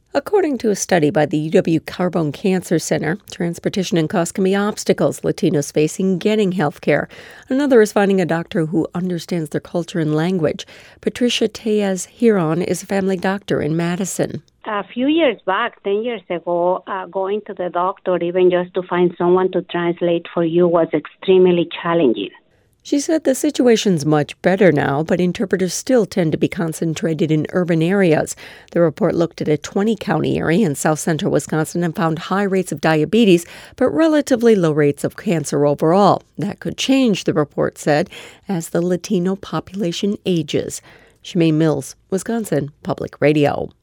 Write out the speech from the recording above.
According to a study by the UW Carbone Cancer Center, transportation and cost can be obstacles Latinos face in getting health care. Another is finding a doctor who understands their culture and language. Patricia Tejas-Hiron is a family doctor in Madison. A few years back, 10 years ago, going to the doctor, even just to find someone to translate for you, was extremely challenging. She said the situation's much better now, but interpreters still tend to be concentrated in urban areas. The report looked at a 20-county area in south central Wisconsin and found high rates of diabetes, but relatively low rates of cancer overall. That could change, the report said, as the Latino population ages. Shemaine Mills, Wisconsin Public Radio.